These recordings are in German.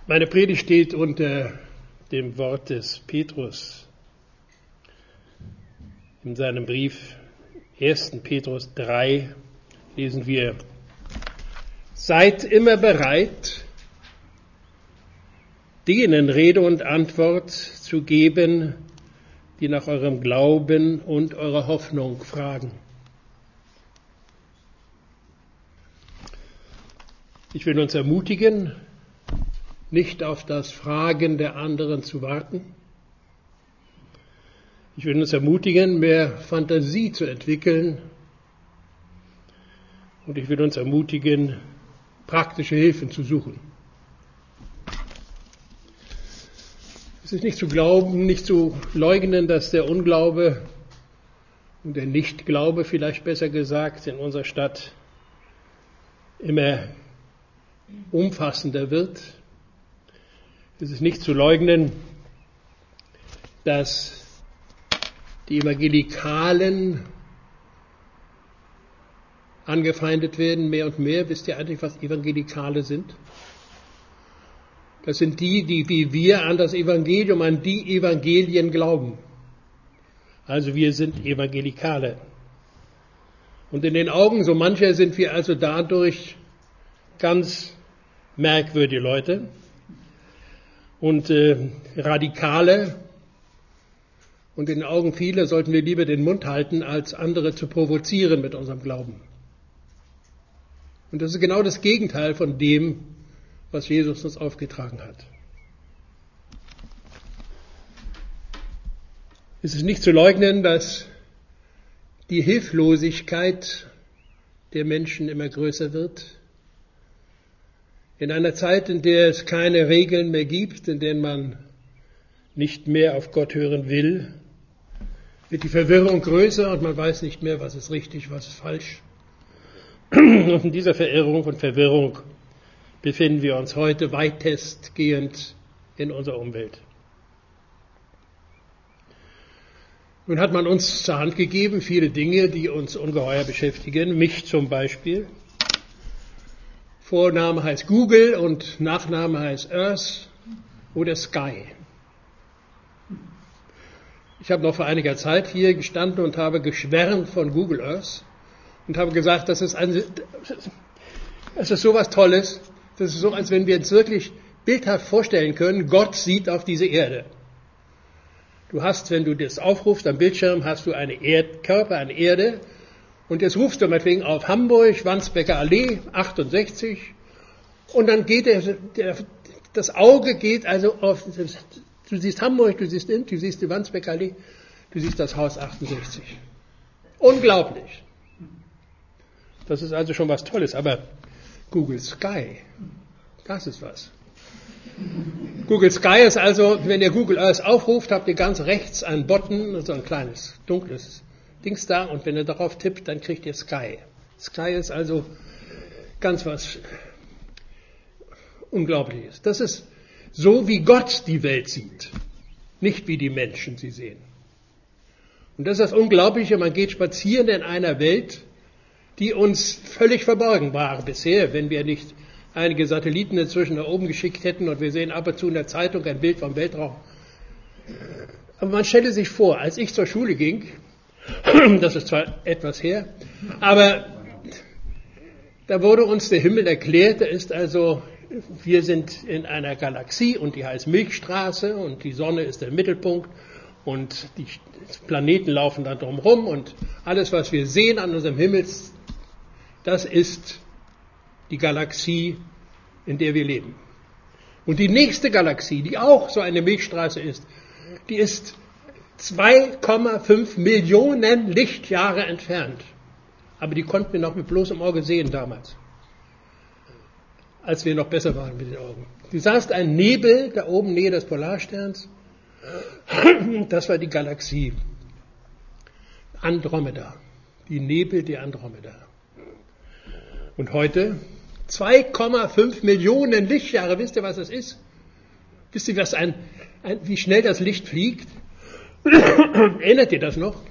Meine Predigt steht unter dem Wort des Petrus in seinem Brief 1. Petrus 3 lesen wir: Seid immer bereit, denen Rede und Antwort zu geben, die nach eurem Glauben und eurer Hoffnung fragen. Ich will uns ermutigen, nicht auf das Fragen der anderen zu warten. Ich will uns ermutigen, mehr Fantasie zu entwickeln. Und ich will uns ermutigen, praktische Hilfen zu suchen. Es ist nicht zu glauben, nicht zu leugnen, dass der Unglaube und der Nichtglaube, vielleicht besser gesagt, in unserer Stadt immer umfassender wird. Es ist nicht zu leugnen, dass die Evangelikalen angefeindet werden, mehr und mehr. Wisst ihr eigentlich, was Evangelikale sind? Das sind die, die wie wir an das Evangelium, an die Evangelien glauben. Also wir sind Evangelikale. Und in den Augen so mancher sind wir also dadurch ganz merkwürdige Leute und Radikale. Und in den Augen vieler sollten wir lieber den Mund halten, als andere zu provozieren mit unserem Glauben. Und das ist genau das Gegenteil von dem, was Jesus uns aufgetragen hat. Es ist nicht zu leugnen, dass die Hilflosigkeit der Menschen immer größer wird. In einer Zeit, in der es keine Regeln mehr gibt, in der man nicht mehr auf Gott hören will, wird die Verwirrung größer und man weiß nicht mehr, was ist richtig, was ist falsch. Und in dieser Verirrung und Verwirrung befinden wir uns heute weitestgehend in unserer Umwelt. Nun hat man uns zur Hand gegeben viele Dinge, die uns ungeheuer beschäftigen, mich zum Beispiel. Vorname heißt Google und Nachname heißt Earth oder Sky. Ich habe noch vor einiger Zeit hier gestanden und habe geschwärmt von Google Earth und habe gesagt, das ist so was Tolles. Das ist so, als wenn wir uns wirklich bildhaft vorstellen können, Gott sieht auf diese Erde. Du hast, wenn du das aufrufst am Bildschirm, hast du einen Erdkörper, eine Erde. Und jetzt rufst du meinetwegen auf Hamburg, Wandsbeker Allee, 68. Und dann geht das Auge geht also auf, du siehst Hamburg, du siehst die Wandsbeker Allee, du siehst das Haus 68. Unglaublich. Das ist also schon was Tolles, aber Google Sky, das ist was. Google Sky ist also, wenn ihr Google Earth aufruft, habt ihr ganz rechts einen Button, so ein kleines, dunkles Dings da, und wenn ihr darauf tippt, dann kriegt ihr Sky. Sky ist also ganz was Unglaubliches. Das ist so, wie Gott die Welt sieht, nicht wie die Menschen sie sehen. Und das ist das Unglaubliche, man geht spazieren in einer Welt, die uns völlig verborgen war bisher, wenn wir nicht einige Satelliten inzwischen nach oben geschickt hätten und wir sehen ab und zu in der Zeitung ein Bild vom Weltraum. Aber man stelle sich vor, als ich zur Schule ging, das ist zwar etwas her, aber da wurde uns der Himmel erklärt, da ist also, wir sind in einer Galaxie und die heißt Milchstraße und die Sonne ist der Mittelpunkt und die Planeten laufen da drumherum und alles, was wir sehen an unserem Himmel, das ist die Galaxie, in der wir leben. Und die nächste Galaxie, die auch so eine Milchstraße ist, die ist 2,5 Millionen Lichtjahre entfernt. Aber die konnten wir noch mit bloßem Auge sehen damals, als wir noch besser waren mit den Augen. Du sahst einen Nebel da oben nähe des Polarsterns. Das war die Galaxie Andromeda, die Nebel der Andromeda. Und heute 2,5 Millionen Lichtjahre. Wisst ihr, was das ist? Wisst ihr, wie schnell das Licht fliegt? Erinnert ihr das noch?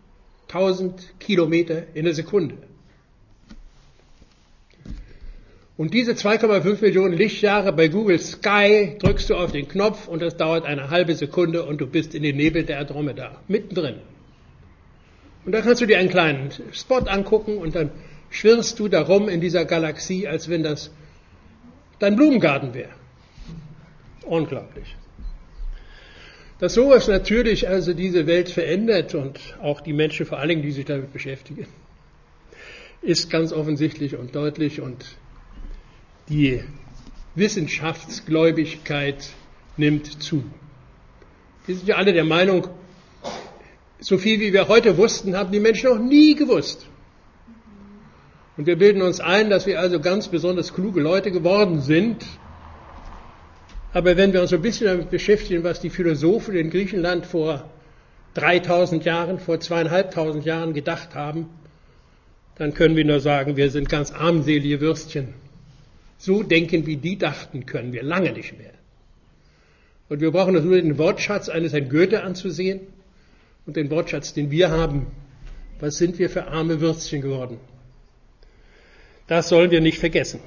330.000 Kilometer in der Sekunde. Und diese 2,5 Millionen Lichtjahre bei Google Sky drückst du auf den Knopf und das dauert eine halbe Sekunde und du bist in den Nebel der Andromeda, mittendrin. Und da kannst du dir einen kleinen Spot angucken und dann schwirrst du darum in dieser Galaxie, als wenn das dein Blumengarten wäre. Unglaublich. Dass sowas natürlich also diese Welt verändert und auch die Menschen vor allen Dingen, die sich damit beschäftigen, ist ganz offensichtlich und deutlich und die Wissenschaftsgläubigkeit nimmt zu. Wir sind ja alle der Meinung, so viel wie wir heute wussten, haben die Menschen noch nie gewusst. Und wir bilden uns ein, dass wir also ganz besonders kluge Leute geworden sind. Aber wenn wir uns ein bisschen damit beschäftigen, was die Philosophen in Griechenland vor 3000 Jahren, vor 2500 Jahren gedacht haben, dann können wir nur sagen, wir sind ganz armselige Würstchen. So denken, wie die dachten, können wir lange nicht mehr. Und wir brauchen uns nur den Wortschatz eines Herrn Goethe anzusehen und den Wortschatz, den wir haben. Was sind wir für arme Würstchen geworden? Das sollen wir nicht vergessen.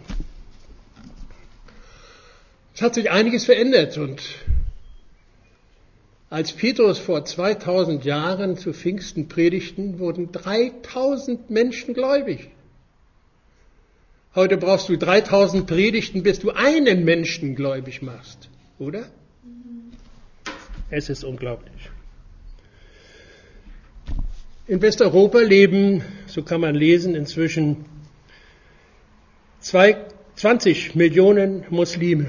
Es hat sich einiges verändert und als Petrus vor 2000 Jahren zu Pfingsten predigten, wurden 3000 Menschen gläubig. Heute brauchst du 3000 Predigten, bis du einen Menschen gläubig machst, oder? Es ist unglaublich. In Westeuropa leben, so kann man lesen, inzwischen 20 Millionen Muslime.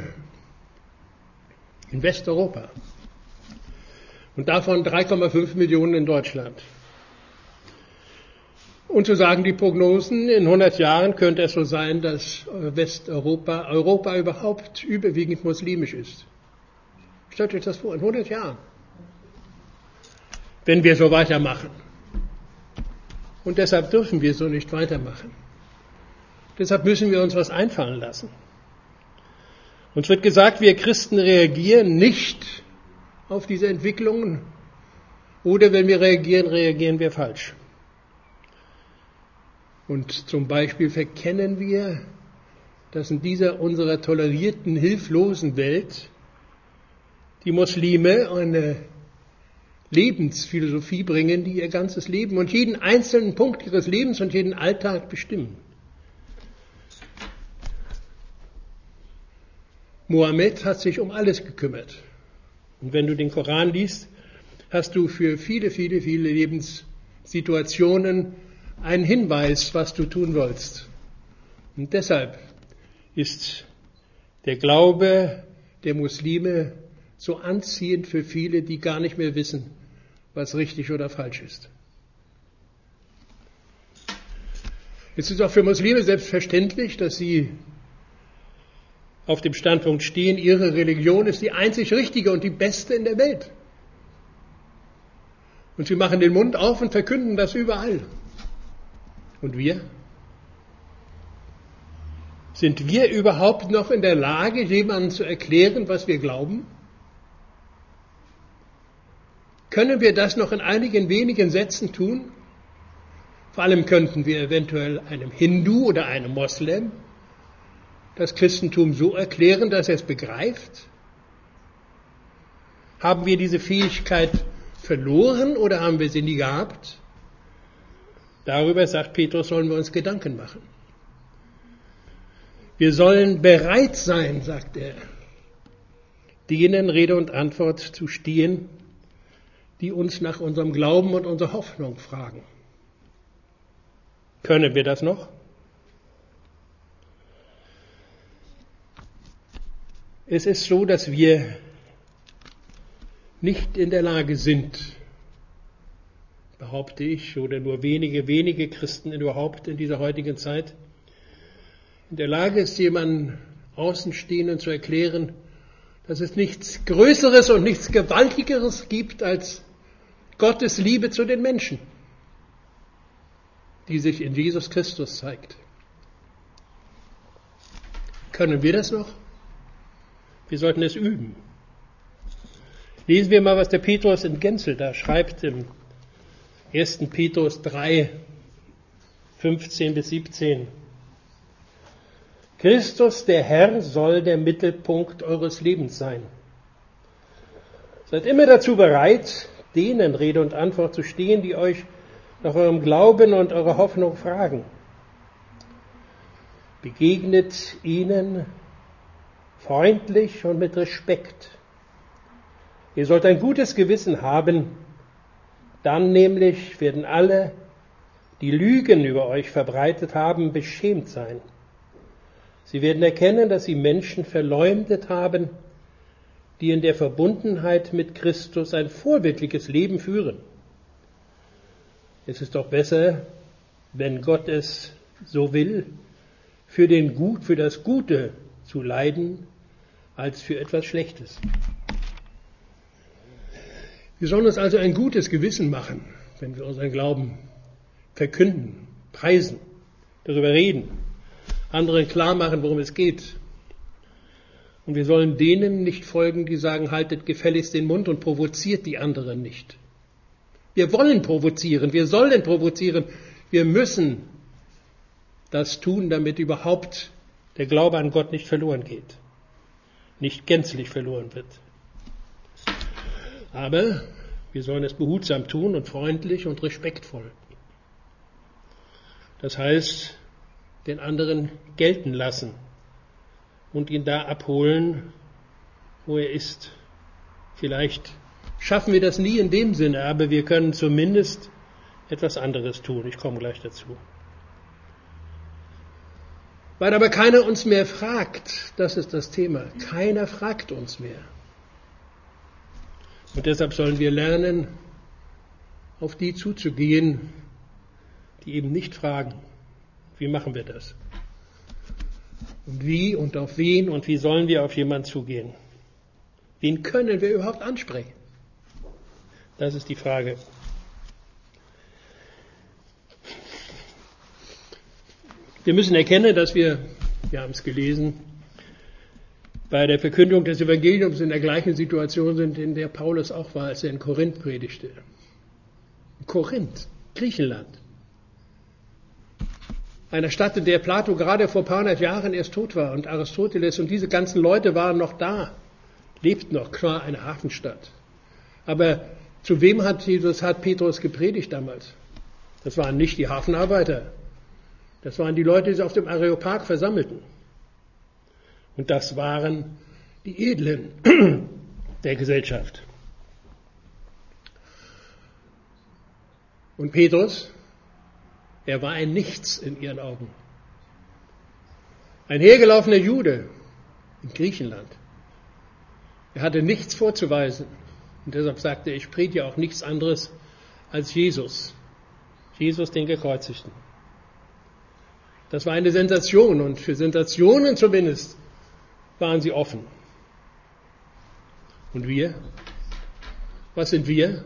In Westeuropa. Und davon 3,5 Millionen in Deutschland. Und so sagen die Prognosen, in 100 Jahren könnte es so sein, dass Europa überhaupt überwiegend muslimisch ist. Stellt euch das vor, in 100 Jahren. Wenn wir so weitermachen. Und deshalb dürfen wir so nicht weitermachen. Deshalb müssen wir uns was einfallen lassen. Uns wird gesagt, wir Christen reagieren nicht auf diese Entwicklungen. Oder wenn wir reagieren, reagieren wir falsch. Und zum Beispiel verkennen wir, dass in dieser unserer tolerierten, hilflosen Welt die Muslime eine Lebensphilosophie bringen, die ihr ganzes Leben und jeden einzelnen Punkt ihres Lebens und jeden Alltag bestimmen. Mohammed hat sich um alles gekümmert. Und wenn du den Koran liest, hast du für viele, viele, viele Lebenssituationen einen Hinweis, was du tun sollst. Und deshalb ist der Glaube der Muslime so anziehend für viele, die gar nicht mehr wissen, was richtig oder falsch ist. Es ist auch für Muslime selbstverständlich, dass sie auf dem Standpunkt stehen, ihre Religion ist die einzig richtige und die beste in der Welt. Und sie machen den Mund auf und verkünden das überall. Und wir? Sind wir überhaupt noch in der Lage, jemandem zu erklären, was wir glauben? Können wir das noch in einigen wenigen Sätzen tun? Vor allem könnten wir eventuell einem Hindu oder einem Moslem das Christentum so erklären, dass er es begreift? Haben wir diese Fähigkeit verloren oder haben wir sie nie gehabt? Darüber, sagt Petrus, sollen wir uns Gedanken machen. Wir sollen bereit sein, sagt er, denen Rede und Antwort zu stehen, die uns nach unserem Glauben und unserer Hoffnung fragen. Können wir das noch? Es ist so, dass wir nicht in der Lage sind, behaupte ich, oder nur wenige Christen überhaupt in dieser heutigen Zeit, in der Lage ist, jemandem Außenstehenden zu erklären, dass es nichts Größeres und nichts Gewaltigeres gibt als Gottes Liebe zu den Menschen, die sich in Jesus Christus zeigt. Können wir das noch? Wir sollten es üben. Lesen wir mal, was der Petrus in Genzel da schreibt im 1. Petrus 3, 15 bis 17. Christus, der Herr, soll der Mittelpunkt eures Lebens sein. Seid immer dazu bereit, denen Rede und Antwort zu stehen, die euch nach eurem Glauben und eurer Hoffnung fragen. Begegnet ihnen freundlich und mit Respekt. Ihr sollt ein gutes Gewissen haben, dann nämlich werden alle, die Lügen über euch verbreitet haben, beschämt sein. Sie werden erkennen, dass sie Menschen verleumdet haben, die in der Verbundenheit mit Christus ein vorbildliches Leben führen. Es ist doch besser, wenn Gott es so will, für das Gute zu leiden, als für etwas Schlechtes. Wir sollen uns also ein gutes Gewissen machen, wenn wir unseren Glauben verkünden, preisen, darüber reden, anderen klar machen, worum es geht. Und wir sollen denen nicht folgen, die sagen, haltet gefälligst den Mund und provoziert die anderen nicht. Wir wollen provozieren, wir sollen provozieren, wir müssen das tun, damit überhaupt der Glaube an Gott nicht verloren geht, nicht gänzlich verloren wird. Aber wir sollen es behutsam tun und freundlich und respektvoll. Das heißt, den anderen gelten lassen und ihn da abholen, wo er ist. Vielleicht schaffen wir das nie in dem Sinne, aber wir können zumindest etwas anderes tun. Ich komme gleich dazu. Weil aber keiner uns mehr fragt, das ist das Thema. Keiner fragt uns mehr. Und deshalb sollen wir lernen, auf die zuzugehen, die eben nicht fragen. Wie machen wir das? Und wie und auf wen und wie sollen wir auf jemanden zugehen? Wen können wir überhaupt ansprechen? Das ist die Frage. Wir müssen erkennen, dass wir haben es gelesen, bei der Verkündung des Evangeliums in der gleichen Situation sind, in der Paulus auch war, als er in Korinth predigte. Korinth, Griechenland. Einer Stadt, in der Plato gerade vor ein paar hundert Jahren erst tot war und Aristoteles und diese ganzen Leute waren noch da, lebten noch, klar, eine Hafenstadt. Aber zu wem hat Petrus gepredigt damals? Das waren nicht die Hafenarbeiter. Das waren die Leute, die sich auf dem Areopag versammelten. Und das waren die Edlen der Gesellschaft. Und Petrus, er war ein Nichts in ihren Augen. Ein hergelaufener Jude in Griechenland. Er hatte nichts vorzuweisen. Und deshalb sagte er, ich predige auch nichts anderes als Jesus. Jesus, den Gekreuzigten. Das war eine Sensation und für Sensationen zumindest waren sie offen. Und wir? Was sind wir?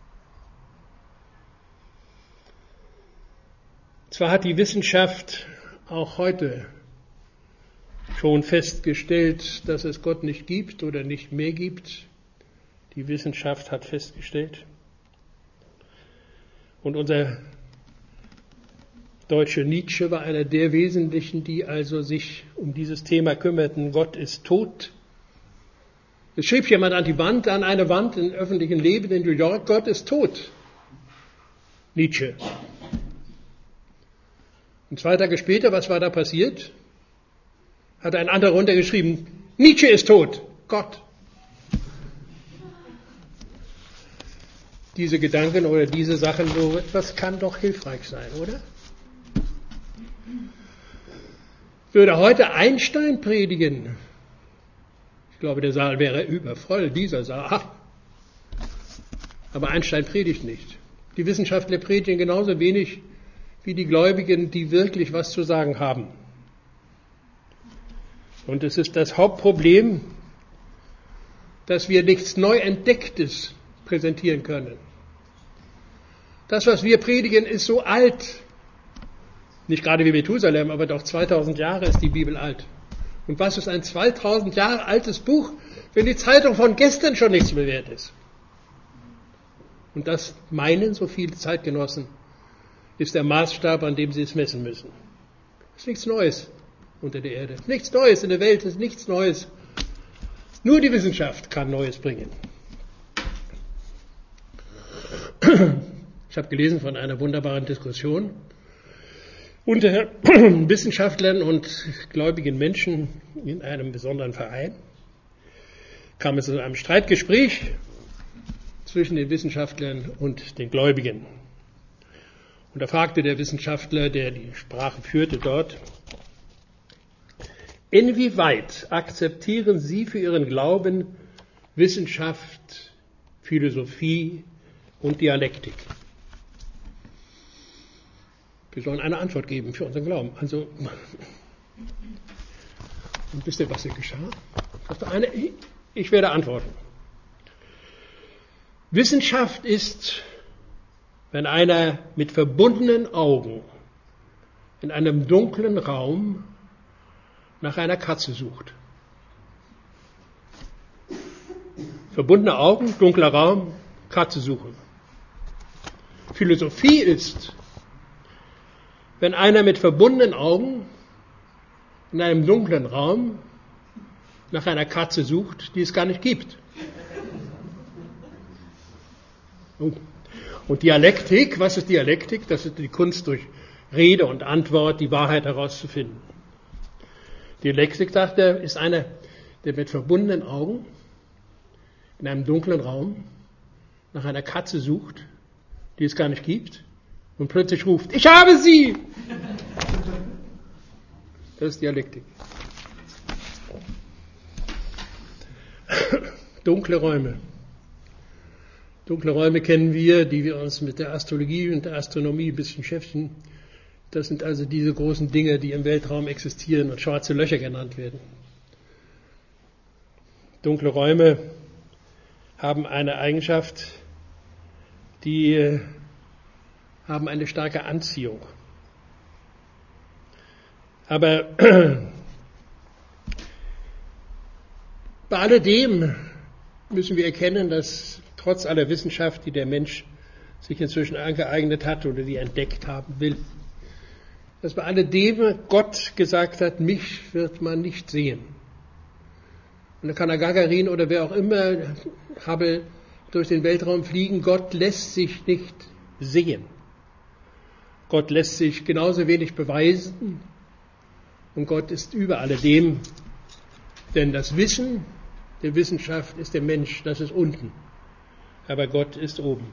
Zwar hat die Wissenschaft auch heute schon festgestellt, dass es Gott nicht gibt oder nicht mehr gibt. Die Wissenschaft hat festgestellt. Und unser deutsche Nietzsche war einer der Wesentlichen, die also sich um dieses Thema kümmerten. Gott ist tot. Es schrieb jemand an eine Wand im öffentlichen Leben in New York, Gott ist tot. Nietzsche. Und 2 Tage später, was war da passiert? Hat ein anderer runtergeschrieben, Nietzsche ist tot, Gott. Diese Gedanken oder diese Sachen, so etwas kann doch hilfreich sein, oder? Würde heute Einstein predigen, ich glaube, der Saal wäre übervoll, dieser Saal. Aber Einstein predigt nicht. Die Wissenschaftler predigen genauso wenig wie die Gläubigen, die wirklich was zu sagen haben. Und es ist das Hauptproblem, dass wir nichts Neuentdecktes präsentieren können. Das, was wir predigen, ist so alt. Nicht gerade wie Methusalem, aber doch 2000 Jahre ist die Bibel alt. Und was ist ein 2000 Jahre altes Buch, wenn die Zeitung von gestern schon nichts mehr wert ist? Und das meinen so viele Zeitgenossen, ist der Maßstab, an dem sie es messen müssen. Das ist nichts Neues. unter der Erde. Nichts Neues in der Welt, ist nichts Neues. Nur die Wissenschaft kann Neues bringen. Ich habe gelesen von einer wunderbaren Diskussion unter Wissenschaftlern und gläubigen Menschen in einem besonderen Verein. Kam es zu einem Streitgespräch zwischen den Wissenschaftlern und den Gläubigen. Und da fragte der Wissenschaftler, der die Sprache führte dort, inwieweit akzeptieren Sie für Ihren Glauben Wissenschaft, Philosophie und Dialektik? Wir sollen eine Antwort geben für unseren Glauben. Also, und wisst ihr, was hier geschah? Ich werde antworten. Wissenschaft ist, wenn einer mit verbundenen Augen in einem dunklen Raum nach einer Katze sucht. Verbundene Augen, dunkler Raum, Katze suchen. Philosophie ist, wenn einer mit verbundenen Augen in einem dunklen Raum nach einer Katze sucht, die es gar nicht gibt. Und Dialektik, was ist Dialektik? Das ist die Kunst, durch Rede und Antwort die Wahrheit herauszufinden. Dialektik, sagt er, ist einer, der mit verbundenen Augen in einem dunklen Raum nach einer Katze sucht, die es gar nicht gibt, und plötzlich ruft, ich habe sie! Das ist Dialektik. Dunkle Räume. Dunkle Räume kennen wir, die wir uns mit der Astrologie und der Astronomie ein bisschen beschäftigen. Das sind also diese großen Dinge, die im Weltraum existieren und schwarze Löcher genannt werden. Dunkle Räume haben eine Eigenschaft, die haben eine starke Anziehung. Aber bei alledem müssen wir erkennen, dass trotz aller Wissenschaft, die der Mensch sich inzwischen angeeignet hat oder die entdeckt haben will, dass bei alledem Gott gesagt hat, mich wird man nicht sehen. Und da kann der Gagarin oder wer auch immer Hubble durch den Weltraum fliegen, Gott lässt sich nicht sehen. Gott lässt sich genauso wenig beweisen und Gott ist über alledem, denn das Wissen der Wissenschaft ist der Mensch, das ist unten, aber Gott ist oben.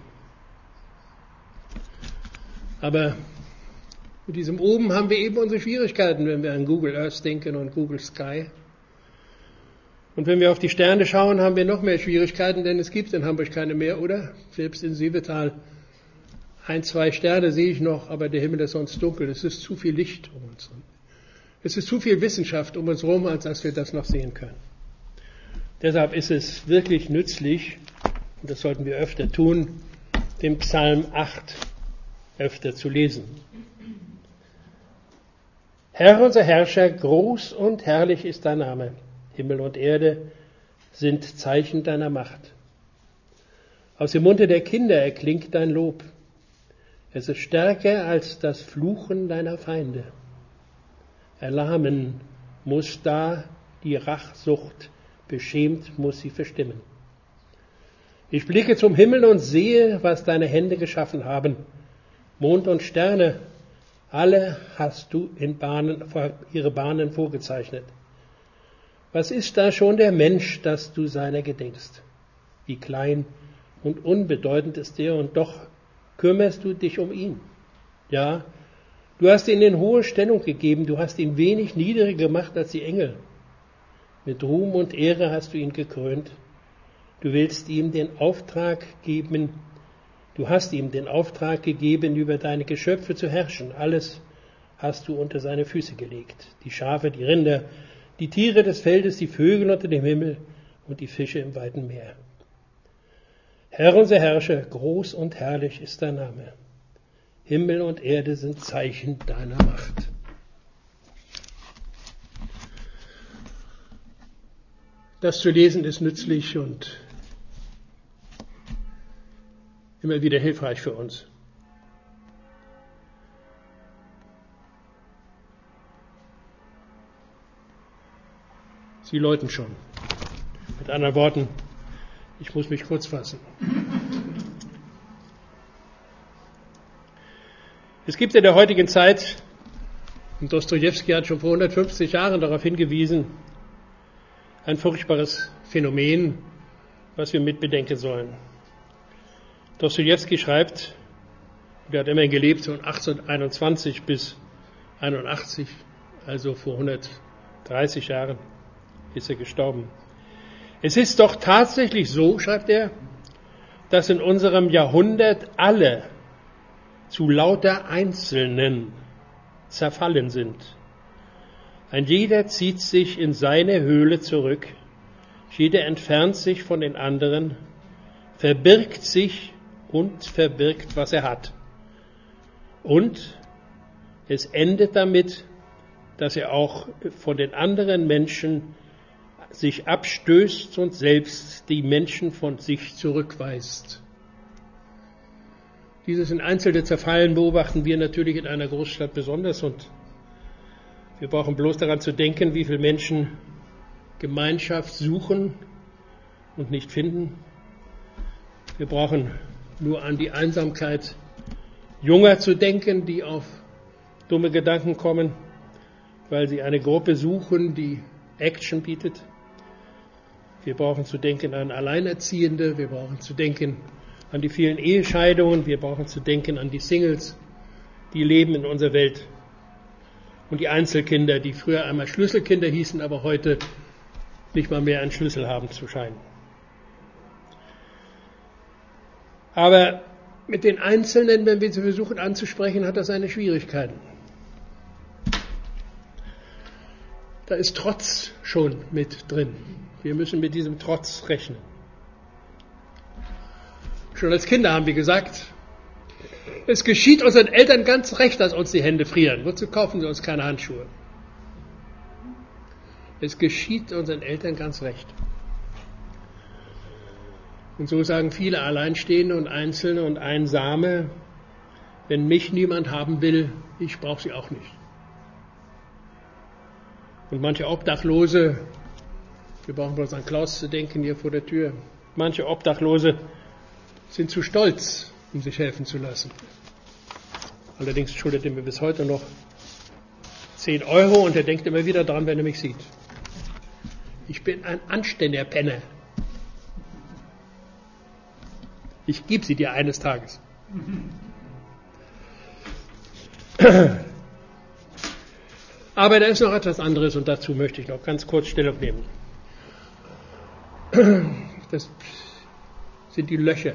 Aber mit diesem oben haben wir eben unsere Schwierigkeiten, wenn wir an Google Earth denken und Google Sky. Und wenn wir auf die Sterne schauen, haben wir noch mehr Schwierigkeiten, denn es gibt in Hamburg keine mehr, oder? Selbst in Seevetal 1, 2 Sterne sehe ich noch, aber der Himmel ist sonst dunkel. Es ist zu viel Licht um uns herum. Es ist zu viel Wissenschaft um uns herum, als dass wir das noch sehen können. Deshalb ist es wirklich nützlich, und das sollten wir öfter tun, den Psalm 8 öfter zu lesen. Herr, unser Herrscher, groß und herrlich ist dein Name. Himmel und Erde sind Zeichen deiner Macht. Aus dem Munde der Kinder erklingt dein Lob. Es ist stärker als das Fluchen deiner Feinde. Erlahmen muss da die Rachsucht, beschämt muss sie verstimmen. Ich blicke zum Himmel und sehe, was deine Hände geschaffen haben. Mond und Sterne, alle hast du in ihre Bahnen vorgezeichnet. Was ist da schon der Mensch, dass du seiner gedenkst? Wie klein und unbedeutend ist er, und doch kümmerst du dich um ihn. Ja, du hast ihn in hohe Stellung gegeben, du hast ihn wenig niedriger gemacht als die Engel. Mit Ruhm und Ehre hast du ihn gekrönt. Du willst ihm den Auftrag geben, du hast ihm den Auftrag gegeben, über deine Geschöpfe zu herrschen. Alles hast du unter seine Füße gelegt. Die Schafe, die Rinder, die Tiere des Feldes, die Vögel unter dem Himmel und die Fische im weiten Meer. Herr, unser Herrscher, groß und herrlich ist dein Name. Himmel und Erde sind Zeichen deiner Macht. Das zu lesen ist nützlich und immer wieder hilfreich für uns. Sie läuten schon. Mit anderen Worten, ich muss mich kurz fassen. Es gibt in der heutigen Zeit, und Dostojewski hat schon vor 150 Jahren darauf hingewiesen, ein furchtbares Phänomen, was wir mit bedenken sollen. Dostojewski schreibt, er hat immerhin gelebt von 1821 bis 81, also vor 130 Jahren ist er gestorben. Es ist doch tatsächlich so, schreibt er, dass in unserem Jahrhundert alle zu lauter Einzelnen zerfallen sind. Ein jeder zieht sich in seine Höhle zurück, jeder entfernt sich von den anderen, verbirgt sich und verbirgt, was er hat. Und es endet damit, dass er auch von den anderen Menschen sich abstößt und selbst die Menschen von sich zurückweist. Dieses in einzelne Zerfallen beobachten wir natürlich in einer Großstadt besonders und wir brauchen bloß daran zu denken, wie viele Menschen Gemeinschaft suchen und nicht finden. Wir brauchen nur an die Einsamkeit Junger zu denken, die auf dumme Gedanken kommen, weil sie eine Gruppe suchen, die Action bietet. Wir brauchen zu denken an Alleinerziehende, wir brauchen zu denken an die vielen Ehescheidungen, wir brauchen zu denken an die Singles, die leben in unserer Welt. Und die Einzelkinder, die früher einmal Schlüsselkinder hießen, aber heute nicht mal mehr einen Schlüssel haben zu scheinen. Aber mit den Einzelnen, wenn wir sie versuchen anzusprechen, hat das seine Schwierigkeiten. Da ist Trotz schon mit drin. Wir müssen mit diesem Trotz rechnen. Schon als Kinder haben wir gesagt, es geschieht unseren Eltern ganz recht, dass uns die Hände frieren. Wozu kaufen sie uns keine Handschuhe? Es geschieht unseren Eltern ganz recht. Und so sagen viele Alleinstehende und Einzelne und Einsame, wenn mich niemand haben will, ich brauche sie auch nicht. Und manche Obdachlose, wir brauchen bloß an Klaus zu denken hier vor der Tür, manche Obdachlose sind zu stolz, um sich helfen zu lassen. Allerdings schuldet er mir bis heute noch 10 Euro und er denkt immer wieder dran, wenn er mich sieht. Ich bin ein anständiger Penner. Ich gebe sie dir eines Tages. Aber da ist noch etwas anderes und dazu möchte ich noch ganz kurz Stellung nehmen. Das sind die Löcher.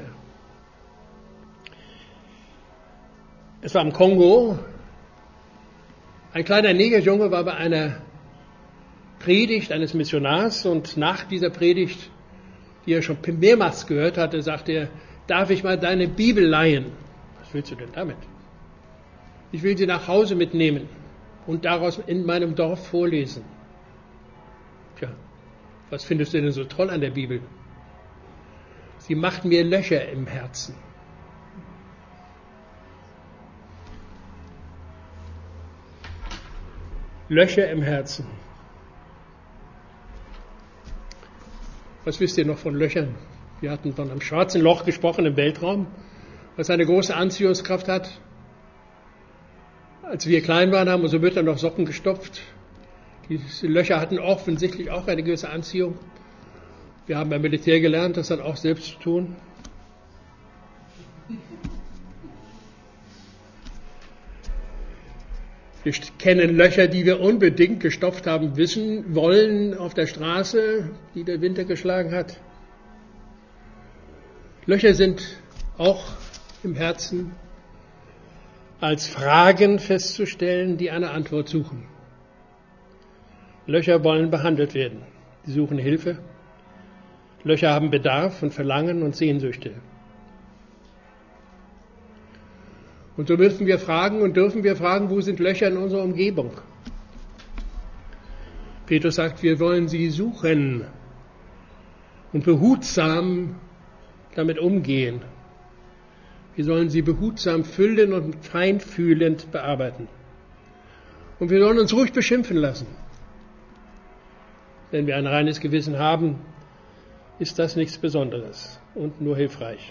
Es war im Kongo, ein kleiner Negerjunge war bei einer Predigt eines Missionars und nach dieser Predigt, die er schon mehrmals gehört hatte, sagte er, darf ich mal deine Bibel leihen? Was willst du denn damit? Ich will sie nach Hause mitnehmen und daraus in meinem Dorf vorlesen. Tja, was findest du denn so toll an der Bibel? Sie macht mir Löcher im Herzen. Löcher im Herzen. Was wisst ihr noch von Löchern? Wir hatten von einem schwarzen Loch gesprochen im Weltraum, was eine große Anziehungskraft hat. Als wir klein waren, haben unsere Mütter noch Socken gestopft. Diese Löcher hatten offensichtlich auch eine gewisse Anziehung. Wir haben beim Militär gelernt, das dann auch selbst zu tun. Wir kennen Löcher, die wir unbedingt gestopft haben wissen wollen auf der Straße, die der Winter geschlagen hat. Löcher sind auch im Herzen als Fragen festzustellen, die eine Antwort suchen. Löcher wollen behandelt werden. Sie suchen Hilfe. Löcher haben Bedarf und Verlangen und Sehnsüchte. Und so dürfen wir fragen, wo sind Löcher in unserer Umgebung? Petrus sagt, wir wollen sie suchen und behutsam damit umgehen. Wir sollen sie behutsam füllen und feinfühlend bearbeiten. Und wir sollen uns ruhig beschimpfen lassen. wenn wir ein reines Gewissen haben, ist das nichts Besonderes und nur hilfreich.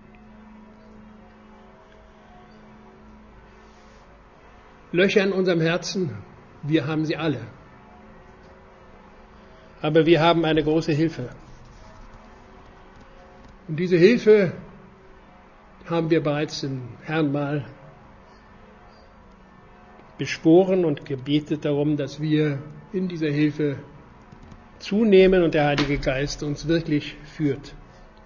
Löcher in unserem Herzen, wir haben sie alle. Aber wir haben eine große Hilfe. Und diese Hilfe haben wir bereits den Herrn mal beschworen und gebetet darum, dass wir in dieser Hilfe zunehmen und der Heilige Geist uns wirklich führt.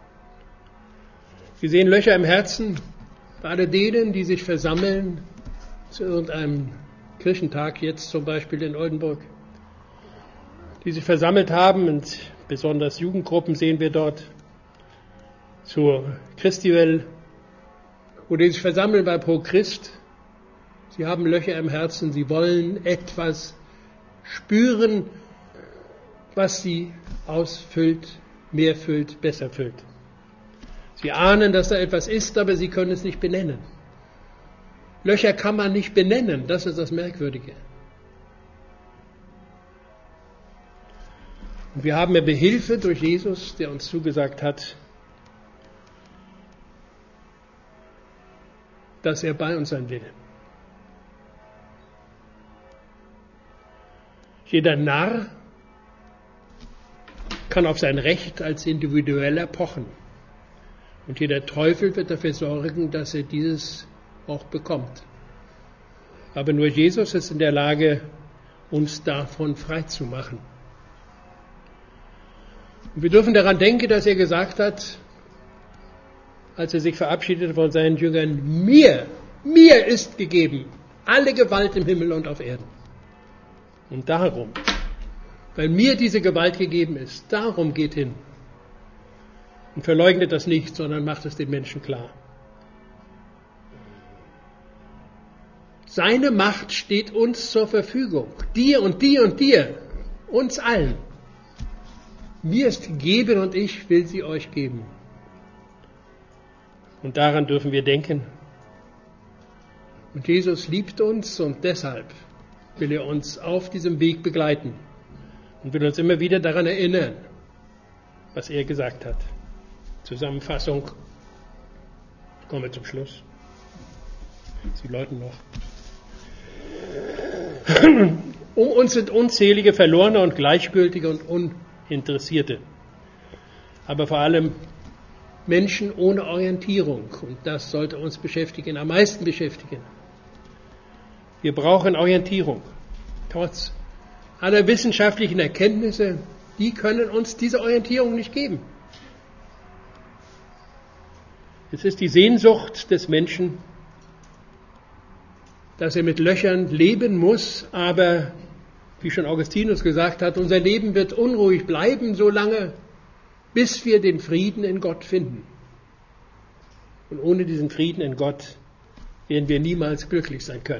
Wir sehen Löcher im Herzen bei all denen, die sich versammeln zu irgendeinem Kirchentag, jetzt zum Beispiel in Oldenburg, die sich versammelt haben, und besonders Jugendgruppen sehen wir dort, zur Christiwell, oder die sich versammeln bei Pro Christ. Sie haben Löcher im Herzen, sie wollen etwas spüren, was sie ausfüllt, mehr füllt, besser füllt. Sie ahnen, dass da etwas ist, aber sie können es nicht benennen. Löcher kann man nicht benennen, das ist das Merkwürdige. Und wir haben ja Behilfe durch Jesus, der uns zugesagt hat, dass er bei uns sein will. Jeder Narr kann auf sein Recht als Individueller pochen. Und jeder Teufel wird dafür sorgen, dass er dieses auch bekommt. Aber nur Jesus ist in der Lage, uns davon frei zu machen. Und wir dürfen daran denken, dass er gesagt hat, als er sich verabschiedete von seinen Jüngern, mir ist gegeben alle Gewalt im Himmel und auf Erden. Und darum, weil mir diese Gewalt gegeben ist, darum geht hin. Und verleugnet das nicht, sondern macht es den Menschen klar. Seine Macht steht uns zur Verfügung. Dir und dir und dir. Uns allen. Mir ist gegeben und ich will sie euch geben. Und daran dürfen wir denken. Und Jesus liebt uns und deshalb will er uns auf diesem Weg begleiten und will uns immer wieder daran erinnern, was er gesagt hat. Zusammenfassung. Ich komme zum Schluss. Sie läuten noch. Um uns sind unzählige Verlorene und Gleichgültige und Uninteressierte. Aber vor allem Menschen ohne Orientierung. Und das sollte uns beschäftigen, am meisten beschäftigen. Wir brauchen Orientierung. Trotz aller wissenschaftlichen Erkenntnisse, die können uns diese Orientierung nicht geben. Es ist die Sehnsucht des Menschen, dass er mit Löchern leben muss, aber, wie schon Augustinus gesagt hat, unser Leben wird unruhig bleiben, solange, bis wir den Frieden in Gott finden. Und ohne diesen Frieden in Gott werden wir niemals glücklich sein können.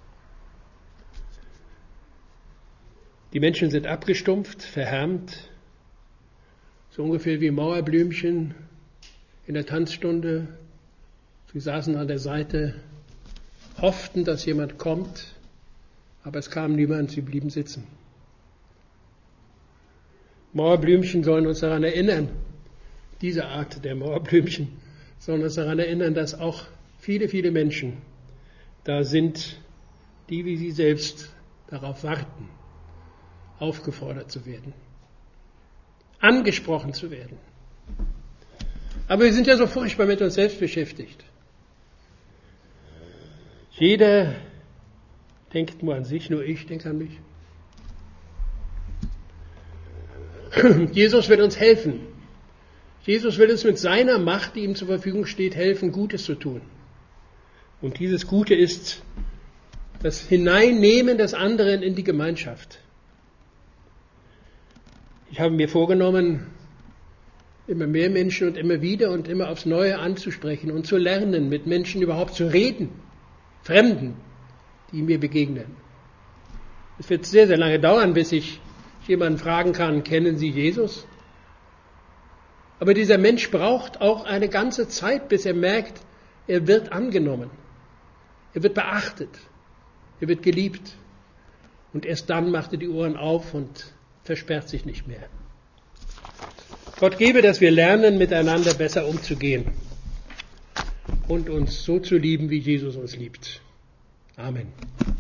Die Menschen sind abgestumpft, verhärmt, so ungefähr wie Mauerblümchen in der Tanzstunde. Sie saßen an der Seite, hofften, dass jemand kommt, aber es kam niemand, sie blieben sitzen. Mauerblümchen sollen uns daran erinnern, diese Art der Mauerblümchen sollen uns daran erinnern, dass auch viele, viele Menschen da sind, die wie sie selbst darauf warten, aufgefordert zu werden, angesprochen zu werden. Aber wir sind ja so furchtbar mit uns selbst beschäftigt. Jeder denkt nur an sich, nur ich denke an mich. Jesus will uns helfen. Jesus will uns mit seiner Macht, die ihm zur Verfügung steht, helfen, Gutes zu tun. Und dieses Gute ist das Hineinnehmen des anderen in die Gemeinschaft. Ich habe mir vorgenommen, immer mehr Menschen und immer wieder und immer aufs Neue anzusprechen und zu lernen, mit Menschen überhaupt zu reden, Fremden, die mir begegnen. Es wird sehr, sehr lange dauern, bis ich jemanden fragen kann, kennen Sie Jesus? Aber dieser Mensch braucht auch eine ganze Zeit, bis er merkt, er wird angenommen, er wird beachtet, er wird geliebt. Und erst dann macht er die Ohren auf und versperrt sich nicht mehr. Gott gebe, dass wir lernen, miteinander besser umzugehen und uns so zu lieben, wie Jesus uns liebt. Amen.